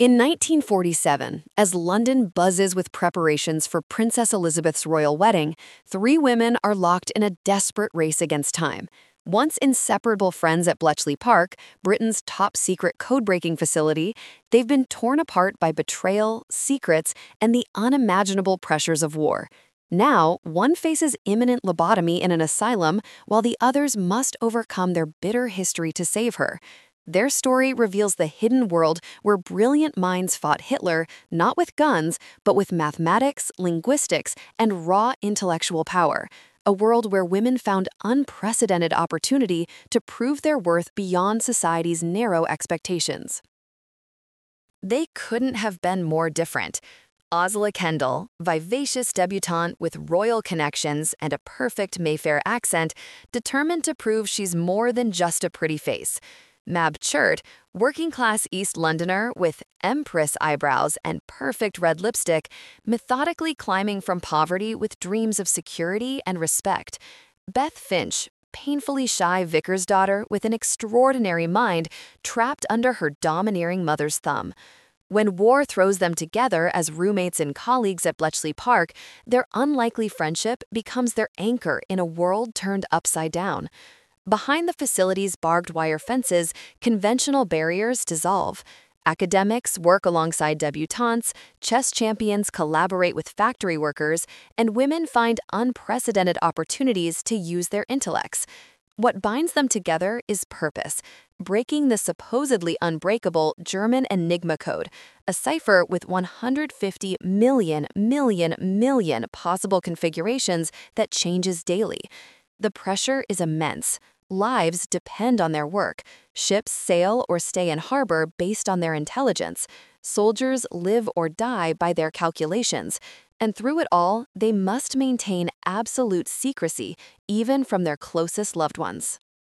In 1947, as London buzzes with preparations for Princess Elizabeth's royal wedding, three women are locked in a desperate race against time. Once inseparable friends at Bletchley Park, Britain's top-secret code-breaking facility, they've been torn apart by betrayal, secrets, and the unimaginable pressures of war. Now, one faces imminent lobotomy in an asylum, while the others must overcome their bitter history to save her. Their story reveals the hidden world where brilliant minds fought Hitler not with guns, but with mathematics, linguistics, and raw intellectual power. A world where women found unprecedented opportunity to prove their worth beyond society's narrow expectations. They couldn't have been more different. Osla Kendall, vivacious debutante with royal connections and a perfect Mayfair accent, determined to prove she's more than just a pretty face. Mab Chert, working-class East Londoner with empress eyebrows and perfect red lipstick, methodically climbing from poverty with dreams of security and respect. Beth Finch, painfully shy vicar's daughter with an extraordinary mind trapped under her domineering mother's thumb. When war throws them together as roommates and colleagues at Bletchley Park, their unlikely friendship becomes their anchor in a world turned upside down. Behind the facility's barbed wire fences, conventional barriers dissolve. Academics work alongside debutantes, chess champions collaborate with factory workers, and women find unprecedented opportunities to use their intellects. What binds them together is purpose, breaking the supposedly unbreakable German Enigma code, a cipher with 150 million possible configurations that changes daily. The pressure is immense. Lives depend on their work. Ships sail or stay in harbor based on their intelligence. Soldiers live or die by their calculations. And through it all, they must maintain absolute secrecy, even from their closest loved ones.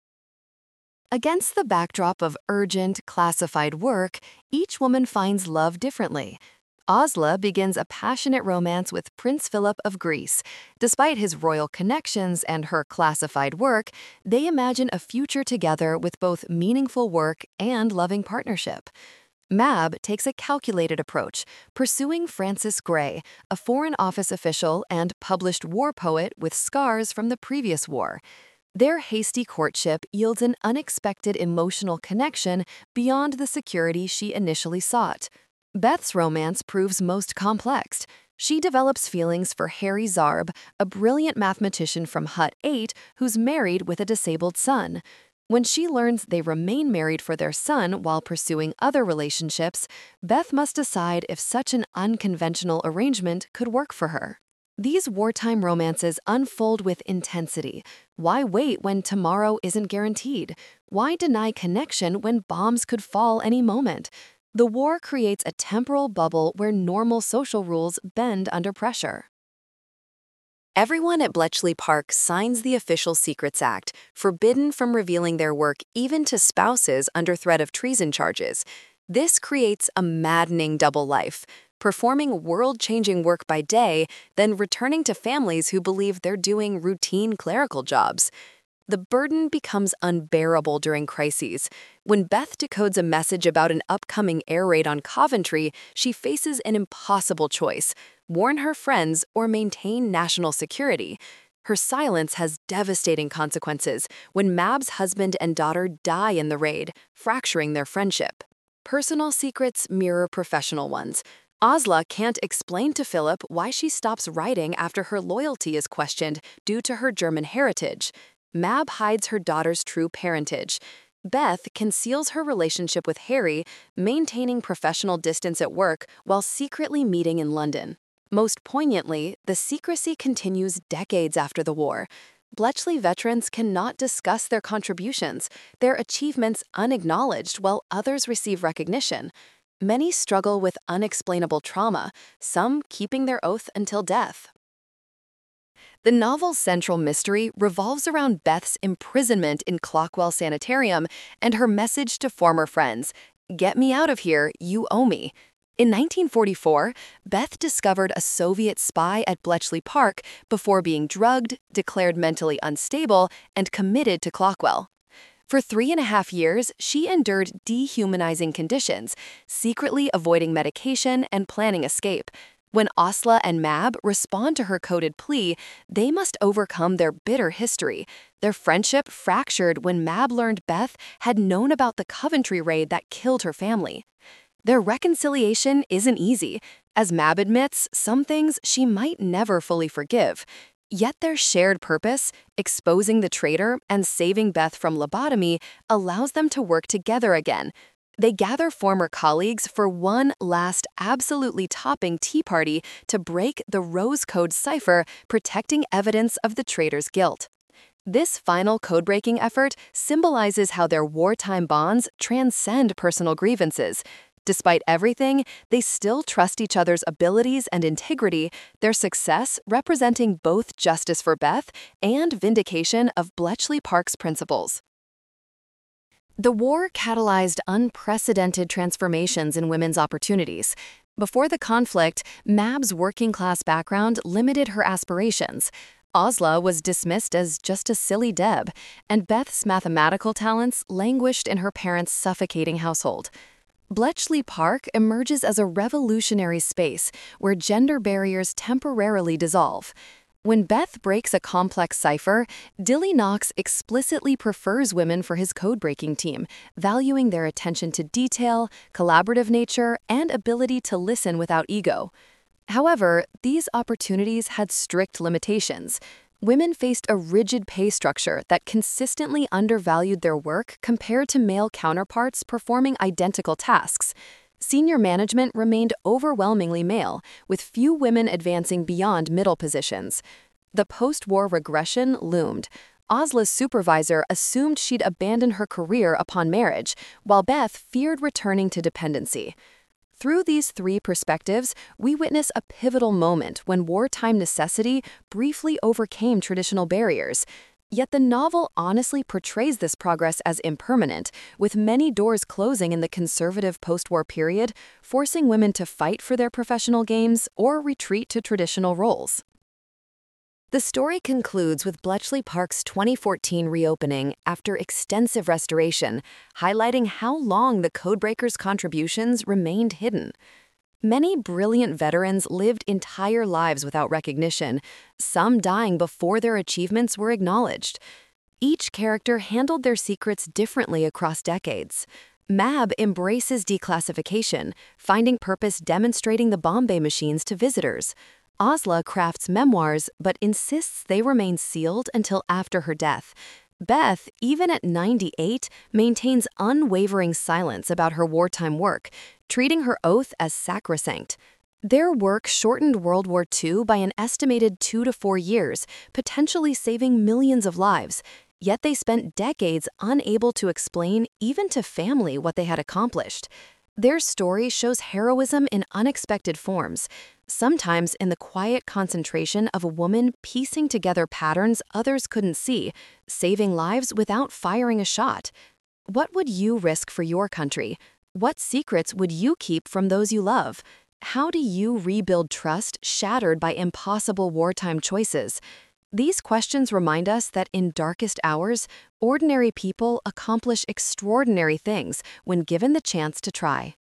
Against the backdrop of urgent, classified work, each woman finds love differently. Osla begins a passionate romance with Prince Philip of Greece. Despite his royal connections and her classified work, they imagine a future together with both meaningful work and loving partnership. Mab takes a calculated approach, pursuing Francis Gray, a Foreign Office official and published war poet with scars from the previous war. Their hasty courtship yields an unexpected emotional connection beyond the security she initially sought. Beth's romance proves most complex. She develops feelings for Harry Zarb, a brilliant mathematician from Hut 8 who's married with a disabled son. When she learns they remain married for their son while pursuing other relationships, Beth must decide if such an unconventional arrangement could work for her. These wartime romances unfold with intensity. Why wait when tomorrow isn't guaranteed? Why deny connection when bombs could fall any moment? The war creates a temporal bubble where normal social rules bend under pressure. Everyone at Bletchley Park signs the Official Secrets Act, forbidden from revealing their work even to spouses under threat of treason charges. This creates a maddening double life, performing world-changing work by day, then returning to families who believe they're doing routine clerical jobs. The burden becomes unbearable during crises. When Beth decodes a message about an upcoming air raid on Coventry, she faces an impossible choice: warn her friends or maintain national security. Her silence has devastating consequences when Mab's husband and daughter die in the raid, fracturing their friendship. Personal secrets mirror professional ones. Osla can't explain to Philip why she stops writing after her loyalty is questioned due to her German heritage. Mab hides her daughter's true parentage. Beth conceals her relationship with Harry, maintaining professional distance at work while secretly meeting in London. Most poignantly, the secrecy continues decades after the war. Bletchley veterans cannot discuss their contributions, their achievements unacknowledged while others receive recognition. Many struggle with unexplainable trauma, some keeping their oath until death. The novel's central mystery revolves around Beth's imprisonment in Clockwell Sanitarium and her message to former friends, "Get me out of here, you owe me." In 1944, Beth discovered a Soviet spy at Bletchley Park before being drugged, declared mentally unstable, and committed to Clockwell. For 3.5 years, she endured dehumanizing conditions, secretly avoiding medication and planning escape. When Asla and Mab respond to her coded plea, they must overcome their bitter history. Their friendship fractured when Mab learned Beth had known about the Coventry raid that killed her family. Their reconciliation isn't easy. As Mab admits, some things she might never fully forgive. Yet their shared purpose, exposing the traitor and saving Beth from lobotomy, allows them to work together again. They gather former colleagues for one last absolutely topping tea party to break the Rose Code cipher, protecting evidence of the traitor's guilt. This final code-breaking effort symbolizes how their wartime bonds transcend personal grievances. Despite everything, they still trust each other's abilities and integrity, their success representing both justice for Beth and vindication of Bletchley Park's principles. The war catalyzed unprecedented transformations in women's opportunities. Before the conflict, Mab's working-class background limited her aspirations. Asla was dismissed as just a silly Deb, and Beth's mathematical talents languished in her parents' suffocating household. Bletchley Park emerges as a revolutionary space where gender barriers temporarily dissolve. When Beth breaks a complex cipher, Dilly Knox explicitly prefers women for his code-breaking team, valuing their attention to detail, collaborative nature, and ability to listen without ego. However, these opportunities had strict limitations. Women faced a rigid pay structure that consistently undervalued their work compared to male counterparts performing identical tasks. Senior management remained overwhelmingly male, with few women advancing beyond middle positions. The post-war regression loomed. Asla's supervisor assumed she'd abandon her career upon marriage, while Beth feared returning to dependency. Through these three perspectives, we witness a pivotal moment when wartime necessity briefly overcame traditional barriers. Yet the novel honestly portrays this progress as impermanent, with many doors closing in the conservative post-war period, forcing women to fight for their professional gains or retreat to traditional roles. The story concludes with Bletchley Park's 2014 reopening after extensive restoration, highlighting how long the codebreakers' contributions remained hidden. Many brilliant veterans lived entire lives without recognition, some dying before their achievements were acknowledged. Each character handled their secrets differently across decades. Mab embraces declassification, finding purpose demonstrating the Bombay machines to visitors. Asla crafts memoirs but insists they remain sealed until after her death. Beth, even at 98, maintains unwavering silence about her wartime work, treating her oath as sacrosanct. Their work shortened World War II by an estimated 2 to 4 years, potentially saving millions of lives. Yet they spent decades unable to explain even to family what they had accomplished. Their story shows heroism in unexpected forms, sometimes in the quiet concentration of a woman piecing together patterns others couldn't see, saving lives without firing a shot. What would you risk for your country? What secrets would you keep from those you love? How do you rebuild trust shattered by impossible wartime choices? These questions remind us that in darkest hours, ordinary people accomplish extraordinary things when given the chance to try.